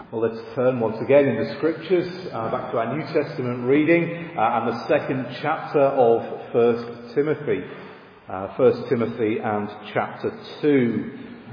Well, let's turn once again in the Scriptures back to our New Testament reading and the second chapter of 1 Timothy. 1 Timothy and chapter 2.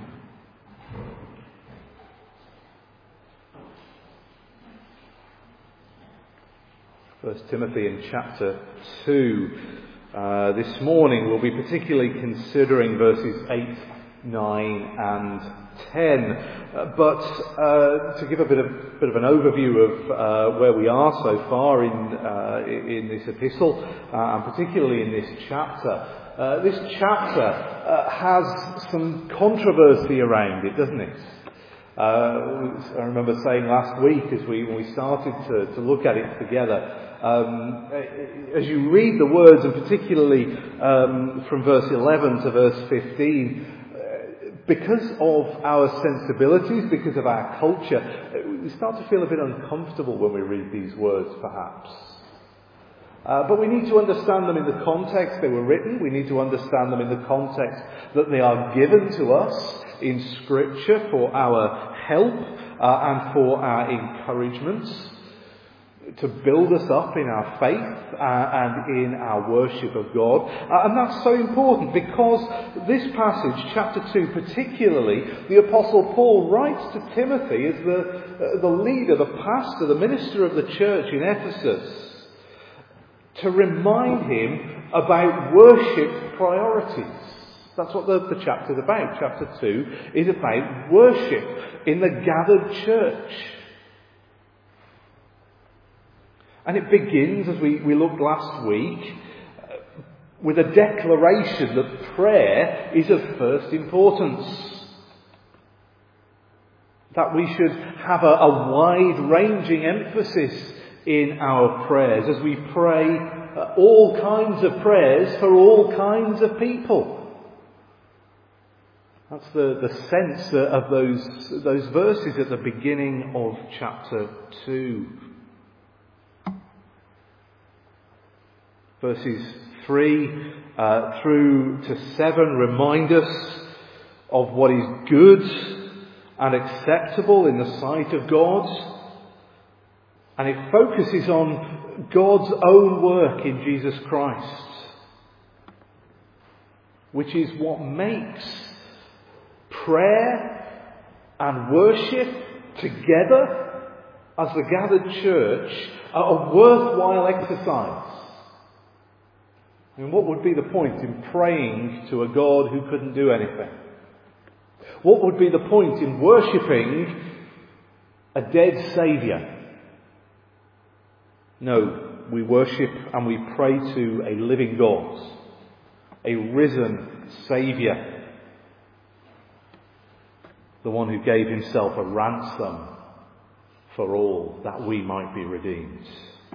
First Timothy in chapter 2. This morning we'll be particularly considering verses 8, 9 and 10. But to give a bit of an overview of where we are so far in this epistle, and particularly in this chapter. This chapter has some controversy around it, doesn't it? I remember saying last week when we started to look at it together, as you read the words, and particularly from verse 11 to verse 15, because of our sensibilities, because of our culture, we start to feel a bit uncomfortable when we read these words, perhaps. But we need to understand them in the context they were written. We need to understand them in the context that they are given to us in Scripture for our help and for our encouragement, to build us up in our faith and in our worship of God. And that's so important because this passage, chapter 2 particularly, the Apostle Paul writes to Timothy as the leader, the pastor, the minister of the church in Ephesus, to remind him about worship priorities. That's what the chapter's about. Chapter 2 is about worship in the gathered church. And it begins, as we looked last week, with a declaration that prayer is of first importance. That we should have a wide-ranging emphasis in our prayers as we pray all kinds of prayers for all kinds of people. That's the sense of those verses at the beginning of chapter 2. Verses 3 through to 7 remind us of what is good and acceptable in the sight of God. And it focuses on God's own work in Jesus Christ, which is what makes prayer and worship together as the gathered church a worthwhile exercise. I mean, what would be the point in praying to a God who couldn't do anything? What would be the point in worshipping a dead Saviour? No, we worship and we pray to a living God, a risen Saviour, the one who gave himself a ransom for all, that we might be redeemed.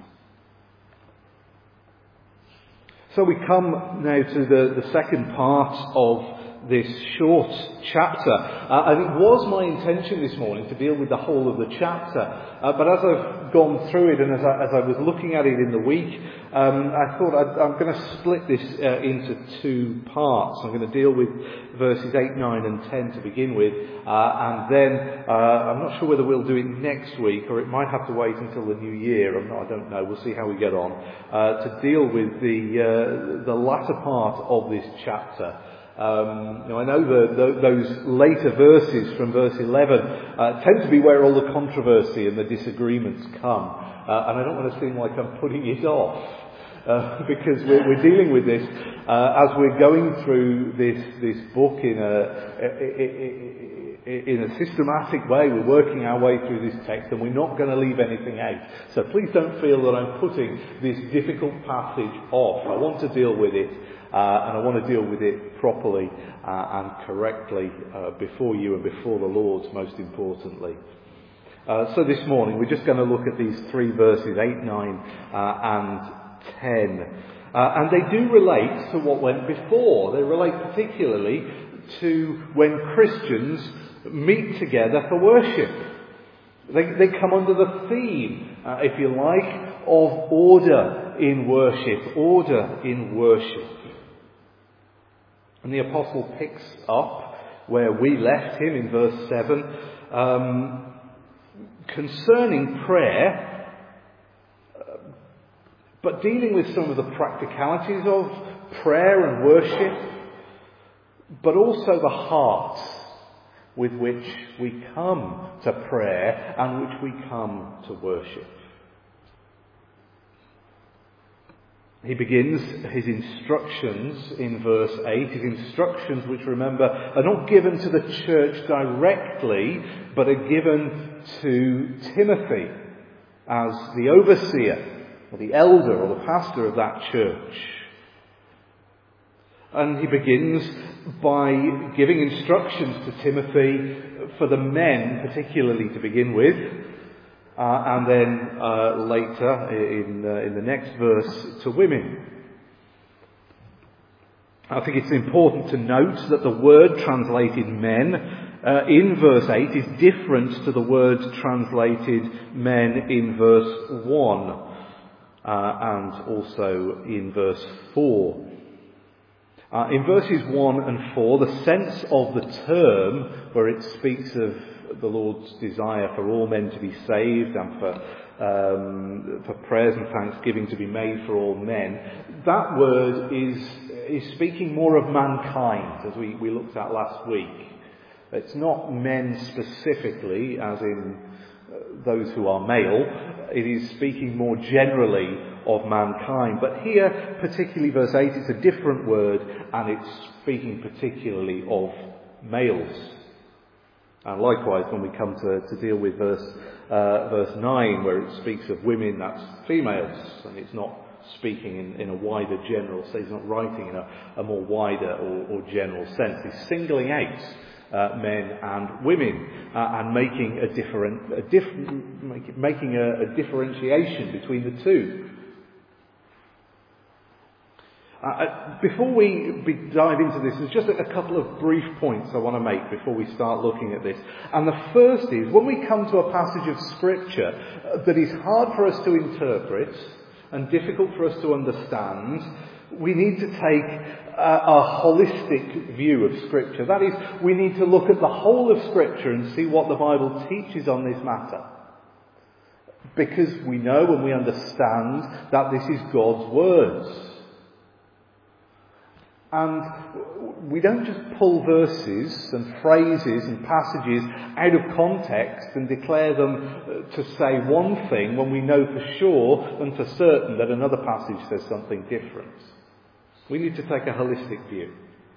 So we come now to the second part of this short chapter. And it was my intention this morning to deal with the whole of the chapter. But as I've gone through it and as I was looking at it in the week, I thought I'm going to split this into two parts. I'm going to deal with verses 8, 9 and 10 to begin with. And then I'm not sure whether we'll do it next week or it might have to wait until the new year. I don't know. We'll see how we get on. To deal with the latter part of this chapter. I know those later verses from verse 11 tend to be where all the controversy and the disagreements come. And I don't want to seem like I'm putting it off, because we're dealing with this as we're going through this book in a systematic way. We're working our way through this text and we're not going to leave anything out. So please don't feel that I'm putting this difficult passage off. I want to deal with it. And I want to deal with it properly and correctly before you and before the Lord, most importantly. So this morning we're just going to look at these three verses, 8, 9 and 10. And they do relate to what went before. They relate particularly to when Christians meet together for worship. They come under the theme, if you like, of order in worship. Order in worship. And the Apostle picks up where we left him in verse 7, concerning prayer, but dealing with some of the practicalities of prayer and worship, but also the heart with which we come to prayer and which we come to worship. He begins his instructions in verse 8, his instructions which, remember, are not given to the church directly, but are given to Timothy as the overseer, or the elder, or the pastor of that church. And he begins by giving instructions to Timothy for the men, particularly to begin with, and then later in the next verse to women. I think it's important to note that the word translated men in verse 8 is different to the word translated men in verse 1 and also in verse 4. In verses 1 and 4, the sense of the term, where it speaks of the Lord's desire for all men to be saved and for prayers and thanksgiving to be made for all men, that word is speaking more of mankind, as we looked at last week. It's not men specifically, as in those who are male. It is speaking more generally of mankind. But here, particularly verse 8, it's a different word, and it's speaking particularly of males. And likewise, when we come to deal with verse 9, where it speaks of women, that's females, and it's not speaking in a wider general sense. It's not writing in a more wider or general sense. It's singling out men and women and making a differentiation between the two. Before we dive into this, there's just a couple of brief points I want to make before we start looking at this. And the first is, when we come to a passage of Scripture that is hard for us to interpret and difficult for us to understand, we need to take a holistic view of Scripture. That is, we need to look at the whole of Scripture and see what the Bible teaches on this matter. Because we know and we understand that this is God's words. And we don't just pull verses and phrases and passages out of context and declare them to say one thing when we know for sure and for certain that another passage says something different. We need to take a holistic view.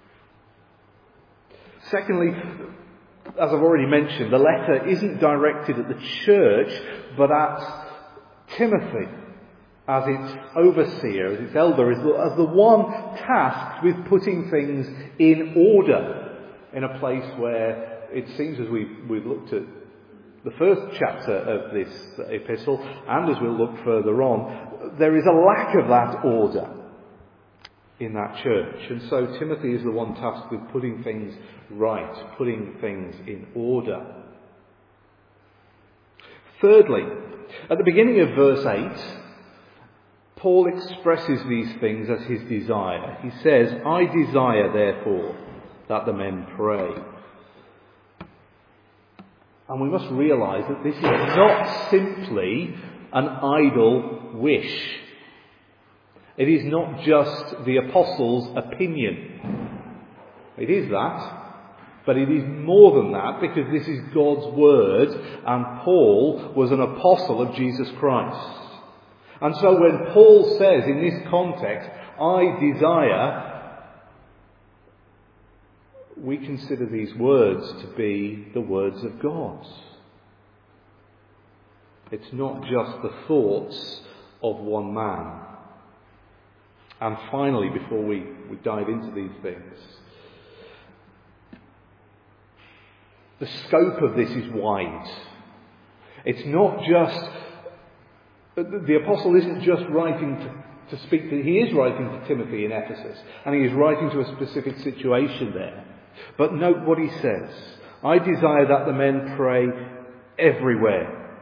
Secondly, as I've already mentioned, the letter isn't directed at the church, but at Timothy, as its overseer, as its elder, as the one tasked with putting things in order in a place where it seems, as we've looked at the first chapter of this epistle, and as we'll look further on, there is a lack of that order in that church. And so Timothy is the one tasked with putting things right, putting things in order. Thirdly, at the beginning of verse 8, Paul expresses these things as his desire. He says, I desire, therefore, that the men pray. And we must realise that this is not simply an idle wish. It is not just the apostles' opinion. It is that, but it is more than that, because this is God's word, and Paul was an apostle of Jesus Christ. And so when Paul says in this context, I desire, we consider these words to be the words of God. It's not just the thoughts of one man. And finally, before we dive into these things, the scope of this is wide. It's not just, the apostle isn't just writing to speak to, he is writing to Timothy in Ephesus, and he is writing to a specific situation there. But note what he says. I desire that the men pray everywhere.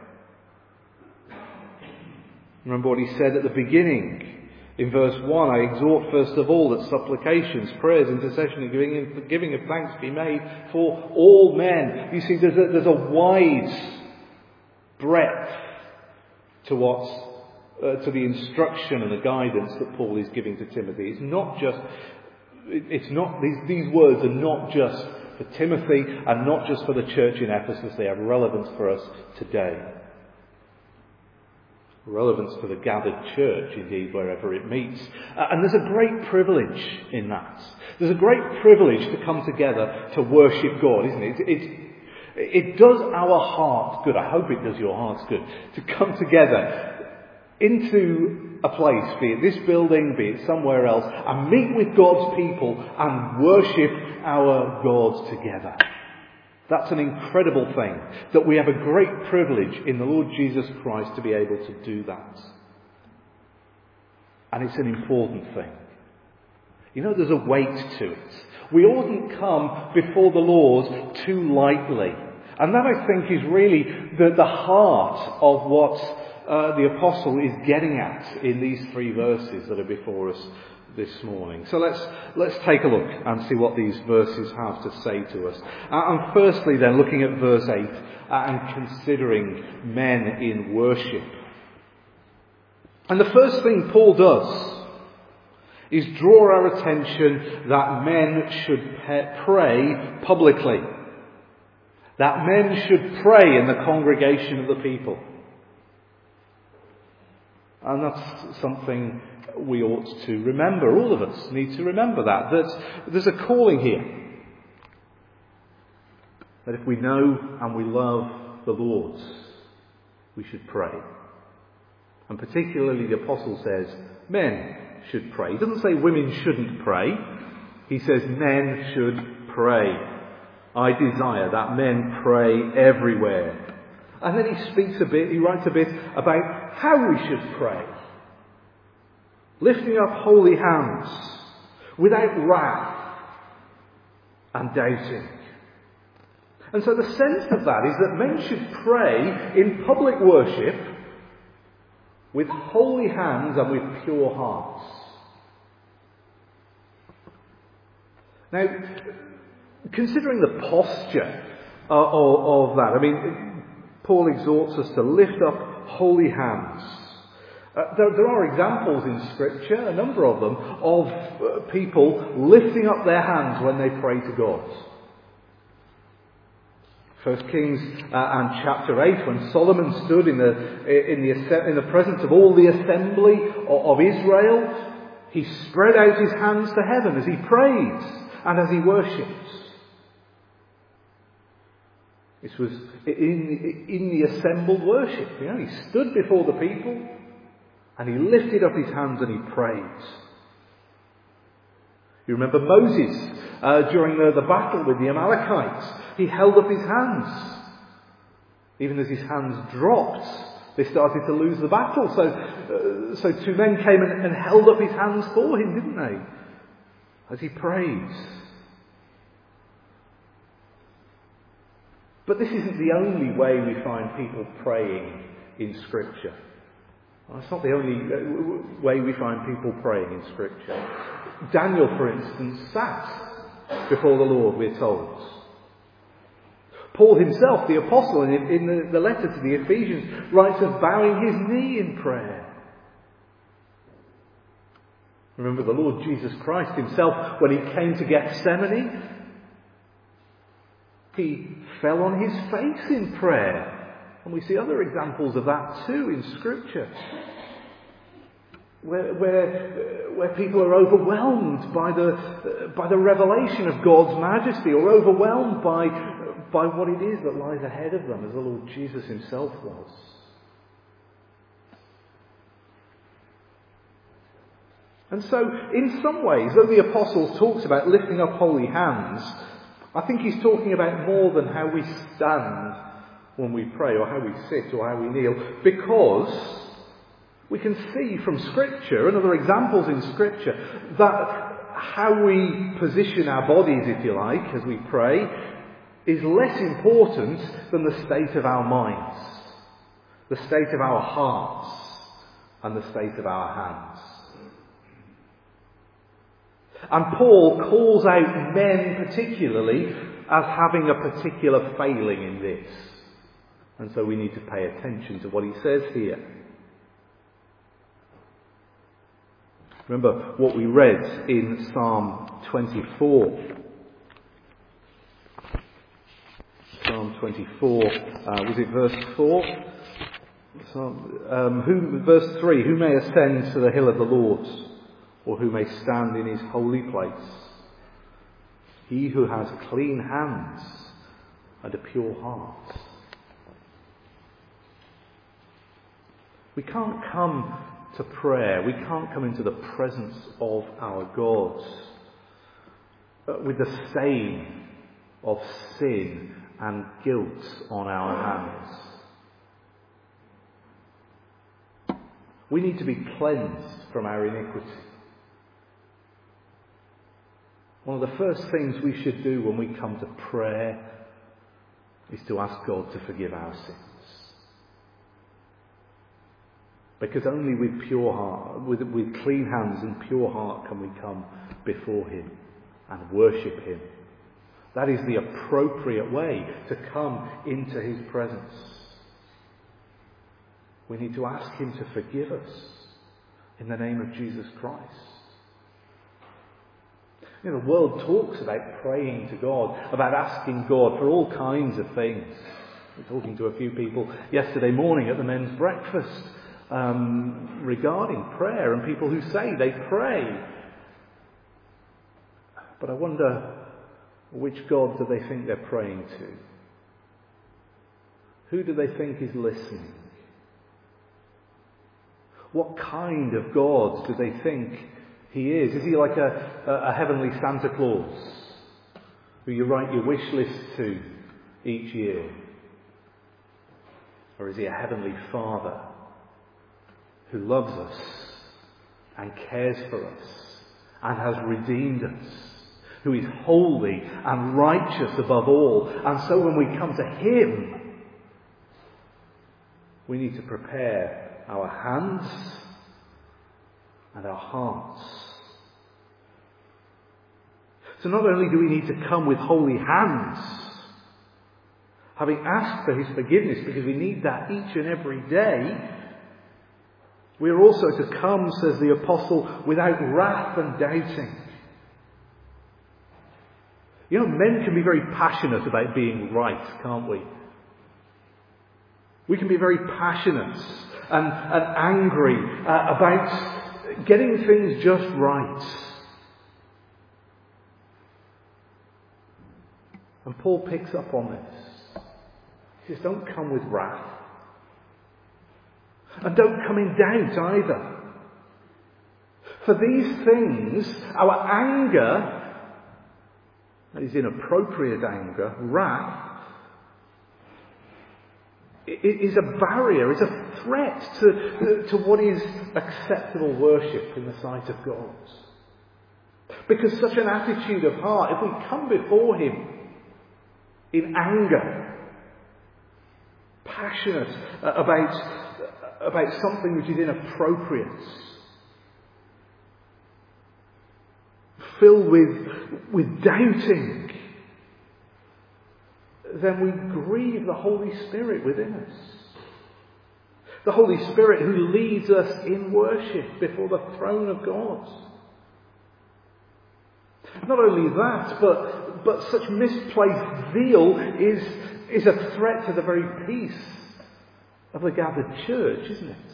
Remember what he said at the beginning. In verse 1, I exhort first of all that supplications, prayers, intercession and giving of thanks be made for all men. You see, there's a wide breadth to to the instruction and the guidance that Paul is giving to Timothy. These words are not just for Timothy and not just for the church in Ephesus. They have relevance for us today. Relevance for the gathered church, indeed, wherever it meets. And there's a great privilege in that. There's a great privilege to come together to worship God, isn't it? It does our hearts good. I hope it does your hearts good. To come together into a place, be it this building, be it somewhere else, and meet with God's people and worship our God together. That's an incredible thing, that we have a great privilege in the Lord Jesus Christ to be able to do that. And it's an important thing. You know, there's a weight to it. We oughtn't come before the Lord too lightly. And that, I think, is really the heart of what the apostle is getting at in these 3 verses that are before us this morning. So let's take a look and see what these verses have to say to us. And firstly then, looking at verse 8 and considering men in worship. And the first thing Paul does is draw our attention that men should pray publicly. That men should pray in the congregation of the people. And that's something we ought to remember. All of us need to remember that there's a calling here. That if we know and we love the Lord, we should pray. And particularly the apostle says men should pray. He doesn't say women shouldn't pray. He says men should pray. I desire that men pray everywhere. And then he writes a bit about how we should pray. Lifting up holy hands, without wrath and doubting. And so the sense of that is that men should pray in public worship with holy hands and with pure hearts. Now, considering the posture of that, I mean, Paul exhorts us to lift up holy hands. There are examples in Scripture, a number of them, of people lifting up their hands when they pray to God. 1 Kings and chapter 8, when Solomon stood in the presence of all the assembly of Israel, he spread out his hands to heaven as he prayed and as he worshipped. This was in the assembled worship. You know, he stood before the people and he lifted up his hands and he prayed. You remember Moses during the battle with the Amalekites. He held up his hands. Even as his hands dropped, they started to lose the battle. So 2 men came and held up his hands for him, didn't they? As he prayed. But this isn't the only way we find people praying in Scripture. Well, it's not the only way we find people praying in Scripture. Daniel, for instance, sat before the Lord, we're told. Paul himself, the apostle, in the letter to the Ephesians, writes of bowing his knee in prayer. Remember the Lord Jesus Christ himself, when he came to Gethsemane, he fell on his face in prayer. And we see other examples of that too in Scripture. Where people are overwhelmed by the revelation of God's majesty, or overwhelmed by what it is that lies ahead of them, as the Lord Jesus himself was. And so, in some ways, though the apostle talks about lifting up holy hands, I think he's talking about more than how we stand when we pray, or how we sit, or how we kneel, because we can see from Scripture and other examples in Scripture that how we position our bodies, if you like, as we pray, is less important than the state of our minds, the state of our hearts, and the state of our hands. And Paul calls out men particularly as having a particular failing in this. And so we need to pay attention to what he says here. Remember what we read in Psalm 24. Psalm 24, was it verse 4? Verse 3, who may ascend to the hill of the Lord, or who may stand in his holy place? He who has clean hands and a pure heart. We can't come to prayer, we can't come into the presence of our God with the stain of sin and guilt on our hands. We need to be cleansed from our iniquity. One of the first things we should do when we come to prayer is to ask God to forgive our sins. Because only with pure heart, with clean hands and pure heart can we come before him and worship him. That is the appropriate way to come into his presence. We need to ask him to forgive us in the name of Jesus Christ. You know, the world talks about praying to God, about asking God for all kinds of things. I was talking to a few people yesterday morning at the men's breakfast regarding prayer, and people who say they pray. But I wonder, which God do they think they're praying to? Who do they think is listening? What kind of God do they think he is? Is he like a heavenly Santa Claus who you write your wish list to each year? Or is he a heavenly Father who loves us and cares for us and has redeemed us, who is holy and righteous above all? And so when we come to him, we need to prepare our hands and our hearts. So not only do we need to come with holy hands, having asked for his forgiveness, because we need that each and every day, we are also to come, says the apostle, without wrath and doubting. You know, men can be very passionate about being right, can't we? We can be very passionate and angry about getting things just right. And Paul picks up on this. He says, don't come with wrath. And don't come in doubt either. For these things, our anger, that is inappropriate anger, wrath, is a barrier, is a threat to what is acceptable worship in the sight of God. Because such an attitude of heart, if we come before him in anger, passionate about something which is inappropriate, filled with doubting, then we grieve the Holy Spirit within us. The Holy Spirit who leads us in worship before the throne of God. Not only that, but such misplaced zeal is a threat to the very peace of the gathered church, isn't it?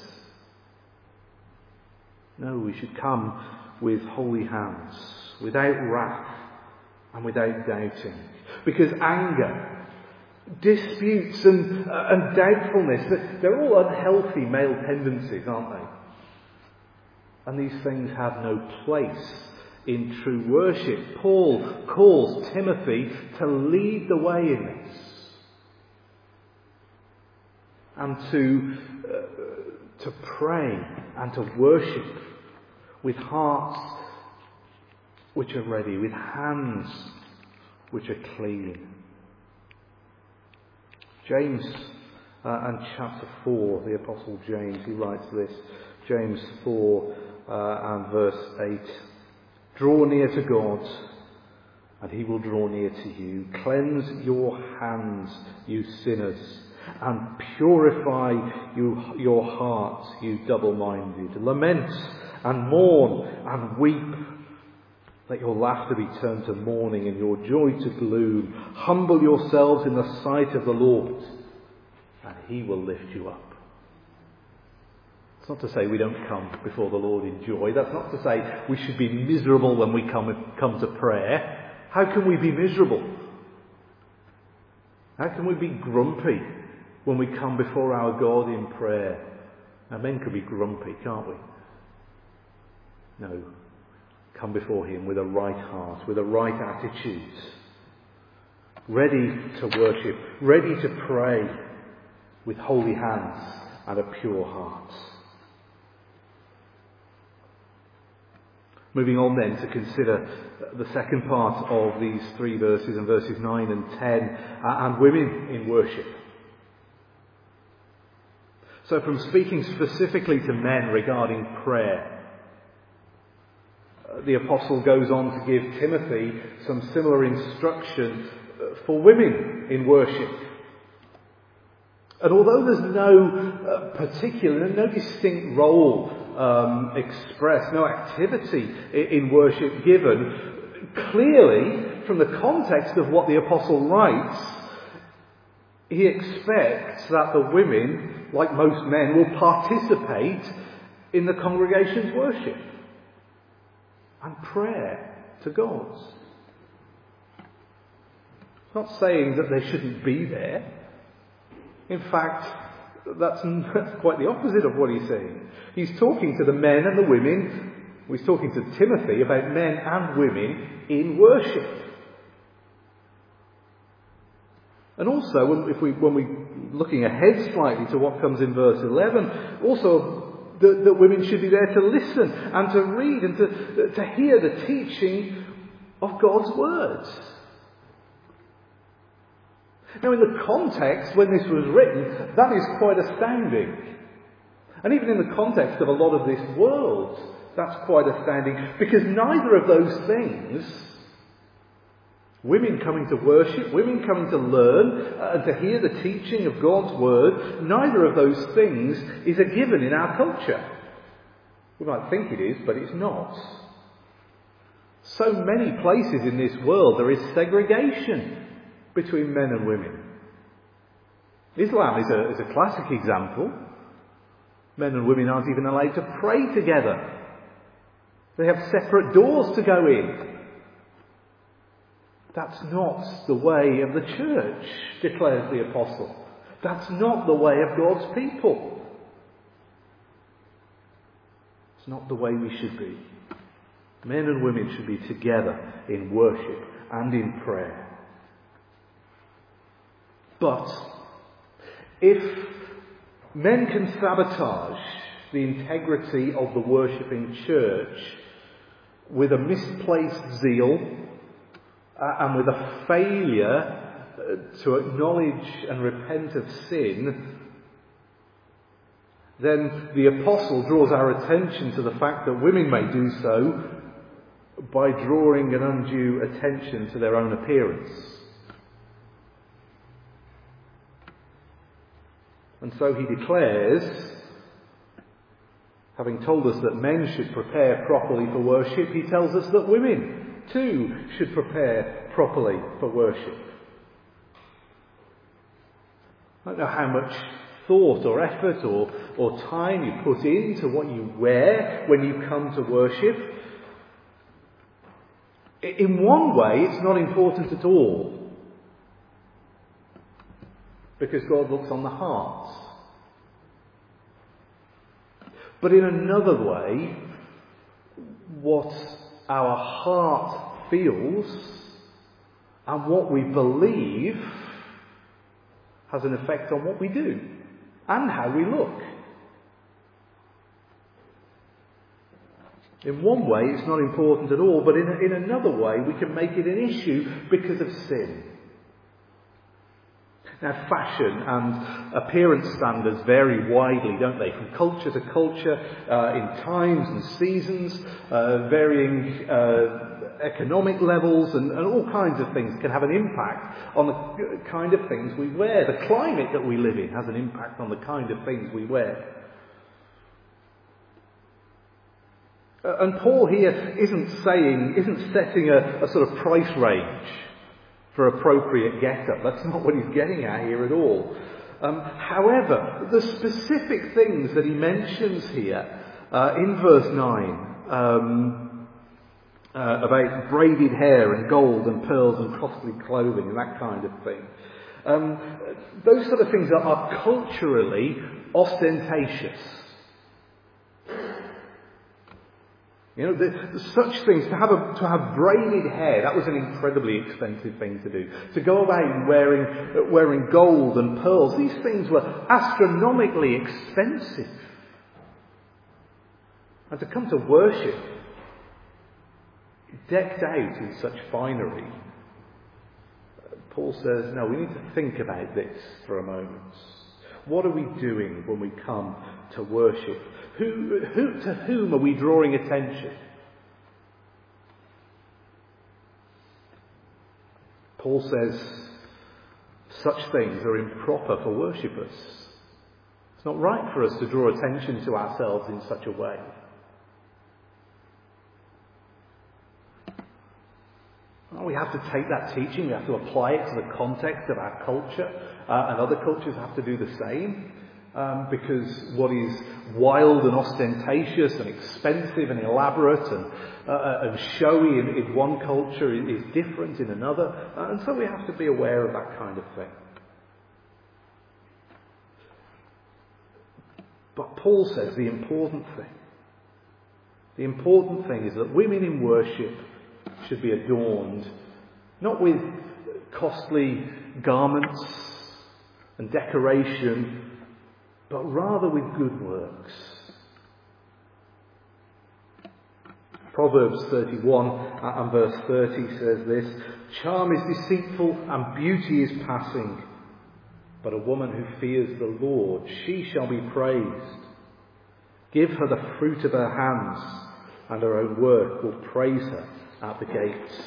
No, we should come with holy hands, without wrath and without doubting. Because anger, disputes and doubtfulness, they're all unhealthy male tendencies, aren't they? And these things have no place in true worship. Paul calls Timothy to lead the way in this. And to pray and to worship with hearts which are ready, with hands which are clean. James and chapter 4, the Apostle James, he writes this, James 4 and verse 8. Draw near to God, and he will draw near to you. Cleanse your hands, you sinners, and purify your heart, you double-minded. Lament and mourn and weep. Let your laughter be turned to mourning and your joy to gloom. Humble yourselves in the sight of the Lord, and he will lift you up. It's not to say we don't come before the Lord in joy. That's not to say we should be miserable when we come to prayer. How can we be miserable? How can we be grumpy when we come before our God in prayer? Now, men can be grumpy, can't we? No. Come before him with a right heart, with a right attitude. Ready to worship, ready to pray with holy hands and a pure heart. Moving on then to consider the second part of these 3 verses, in verses 9 and 10, and women in worship. So from speaking specifically to men regarding prayer, the apostle goes on to give Timothy some similar instruction for women in worship. And although there's no particular, no distinct role expressed, no activity in worship given, clearly from the context of what the apostle writes, he expects that the women, like most men, will participate in the congregation's worship and prayer to God. It's not saying that they shouldn't be there. In fact, that's quite the opposite of what he's saying. He's talking to the men and the women. He's talking to Timothy about men and women in worship. And also, when we're looking ahead slightly to what comes in verse 11, also that women should be there to listen and to read and to hear the teaching of God's words. Now, in the context when this was written, that is quite astounding. And even in the context of a lot of this world, that's quite astounding. Because neither of those things, women coming to worship, women coming to learn and to hear the teaching of God's word, neither of those things is a given in our culture. We might think it is, but it's not. So many places in this world there is segregation between men and women. Islam is a classic example. Men and women aren't even allowed to pray together. They have separate doors to go in. That's not the way of the church, declares the apostle. That's not the way of God's people. It's not the way we should be. Men and women should be together in worship and in prayer. But if men can sabotage the integrity of the worshipping church with a misplaced zeal and with a failure to acknowledge and repent of sin, then the apostle draws our attention to the fact that women may do so by drawing an undue attention to their own appearance. And so he declares, having told us that men should prepare properly for worship, he tells us that women too should prepare properly for worship. I don't know how much thought or effort or time you put into what you wear when you come to worship. In one way, it's not important at all, because God looks on the heart. But in another way, what our heart feels and what we believe has an effect on what we do and how we look. In one way, it's not important at all, but in another way, we can make it an issue because of sin. Now, fashion and appearance standards vary widely, don't they? From culture to culture, in times and seasons, varying economic levels and all kinds of things can have an impact on the kind of things we wear. The climate that we live in has an impact on the kind of things we wear. And Paul here isn't setting a sort of price range for appropriate get-up. That's not what he's getting at here at all. However, the specific things that he mentions here in verse 9 about braided hair and gold and pearls and costly clothing and that kind of thing, those sort of things are culturally ostentatious. You know, such things, to have braided hair, that was an incredibly expensive thing to do. To go about wearing gold and pearls, these things were astronomically expensive. And to come to worship, decked out in such finery, Paul says, no, we need to think about this for a moment. What are we doing when we come to worship? To whom are we drawing attention? Paul says such things are improper for worshippers. It's not right for us to draw attention to ourselves in such a way. Well, we have to take that teaching, we have to apply it to the context of our culture, and other cultures have to do the same. Because what is wild and ostentatious and expensive and elaborate and showy in one culture is different in another. And so we have to be aware of that kind of thing. But Paul says the important thing is that women in worship should be adorned not with costly garments and decoration, but rather with good works. Proverbs 31 and verse 30 says this: charm is deceitful and beauty is passing, but a woman who fears the Lord, she shall be praised. Give her the fruit of her hands, and her own work will praise her at the gates.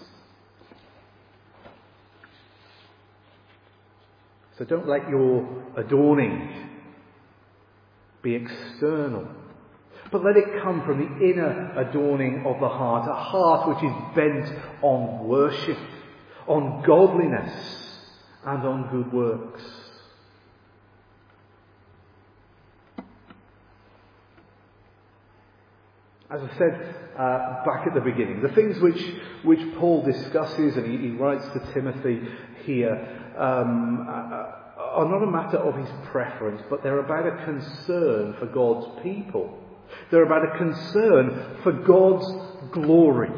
So don't let your adorning be external, but let it come from the inner adorning of the heart, a heart which is bent on worship, on godliness, and on good works. As I said back at the beginning, the things which Paul discusses, and he writes to Timothy here, are not a matter of his preference, but they're about a concern for God's people. They're about a concern for God's glory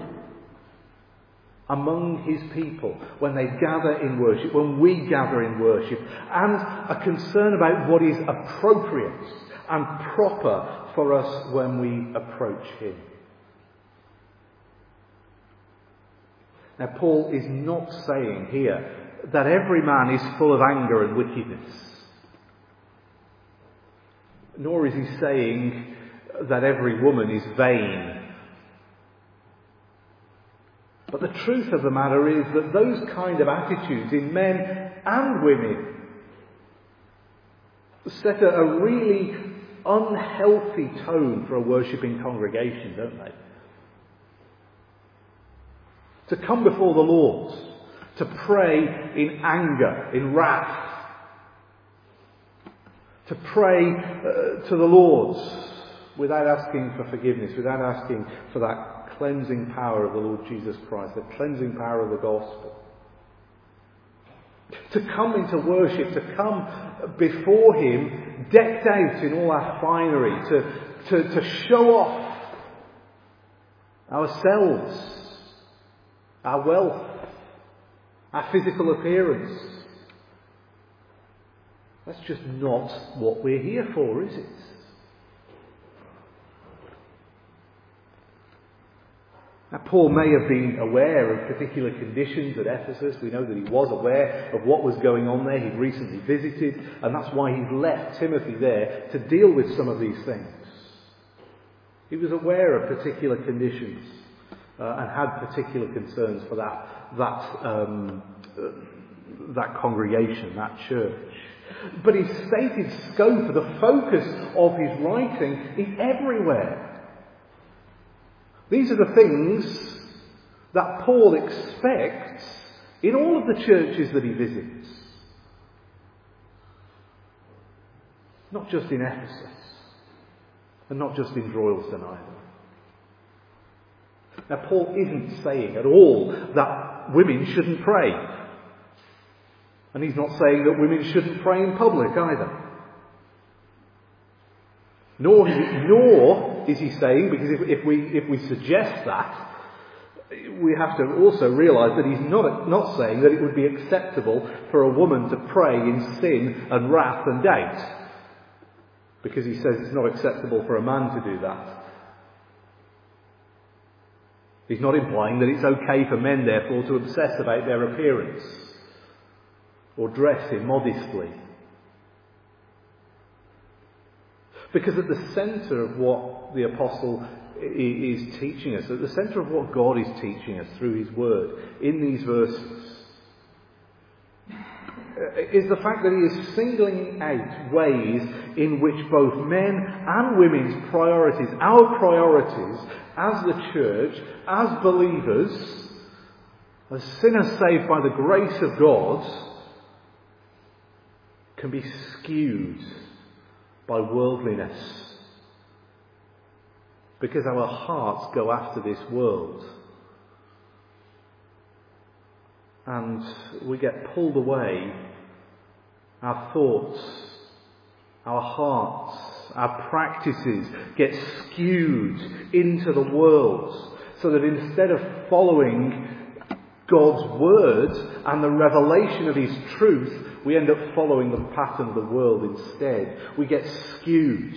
among his people when they gather in worship, when we gather in worship, and a concern about what is appropriate and proper for us when we approach him. Now, Paul is not saying here that every man is full of anger and wickedness. Nor is he saying that every woman is vain. But the truth of the matter is that those kind of attitudes in men and women set a really unhealthy tone for a worshipping congregation, don't they? To come before the Lord, to pray in anger, in wrath, to pray to the Lord without asking for forgiveness, without asking for that cleansing power of the Lord Jesus Christ, the cleansing power of the gospel. To come into worship, to come before him decked out in all our finery, to show off ourselves, our wealth, our physical appearance. That's just not what we're here for, is it? Now, Paul may have been aware of particular conditions at Ephesus. We know that he was aware of what was going on there. He'd recently visited, and that's why he'd left Timothy there to deal with some of these things. He was aware of particular conditions and had particular concerns for that congregation, that church. But his stated scope, the focus of his writing, is everywhere. These are the things that Paul expects in all of the churches that he visits. Not just in Ephesus, and not just in Droylsden either. Now, Paul isn't saying at all that women shouldn't pray. And he's not saying that women shouldn't pray in public either. Nor is he saying, because if we suggest that, we have to also realise that he's not saying that it would be acceptable for a woman to pray in sin and wrath and doubt. Because he says it's not acceptable for a man to do that. He's not implying that it's okay for men, therefore, to obsess about their appearance or dress immodestly. Because at the centre of what the apostle is teaching us, at the centre of what God is teaching us through his word in these verses, is the fact that he is singling out ways in which both men and women's priorities, our priorities as the church, as believers, as sinners saved by the grace of God, can be skewed by worldliness. Because our hearts go after this world. And we get pulled away. Our thoughts, our hearts, our practices get skewed into the world. So that instead of following God's word and the revelation of his truth, we end up following the pattern of the world instead. We get skewed.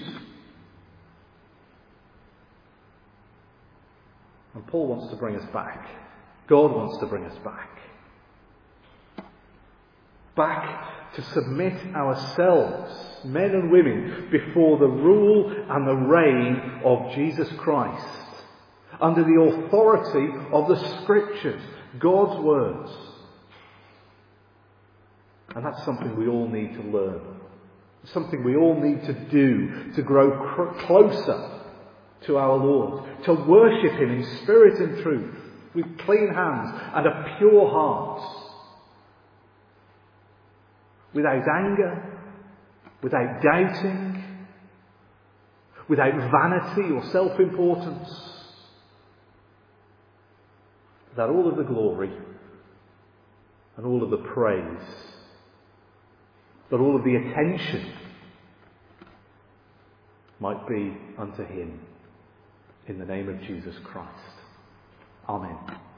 And Paul wants to bring us back. God wants to bring us back. Back to submit ourselves, men and women, before the rule and the reign of Jesus Christ, under the authority of the Scriptures, God's words. And that's something we all need to learn. Something we all need to do to grow closer to our Lord, to worship him in spirit and truth, with clean hands and a pure heart. Without anger, without doubting, without vanity or self-importance, that all of the glory and all of the praise, that all of the attention might be unto him, in the name of Jesus Christ. Amen.